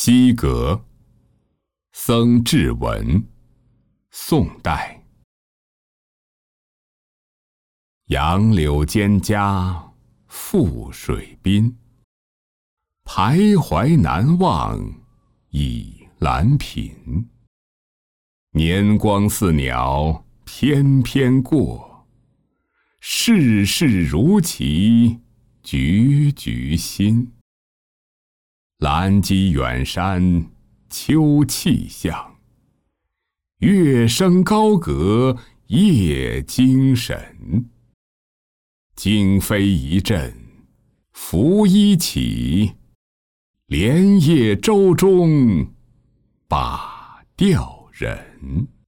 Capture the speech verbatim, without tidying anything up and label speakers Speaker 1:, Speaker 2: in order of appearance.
Speaker 1: 西阁，僧志文，宋代。杨柳蒹葭覆水滨，徘徊难忘倚栏屏。年光似鸟翩翩过，世事如棋局局新。蓝鸡远山秋气象，乐声高阁夜惊神。惊飞一阵拂衣起，连夜舟中把钓人。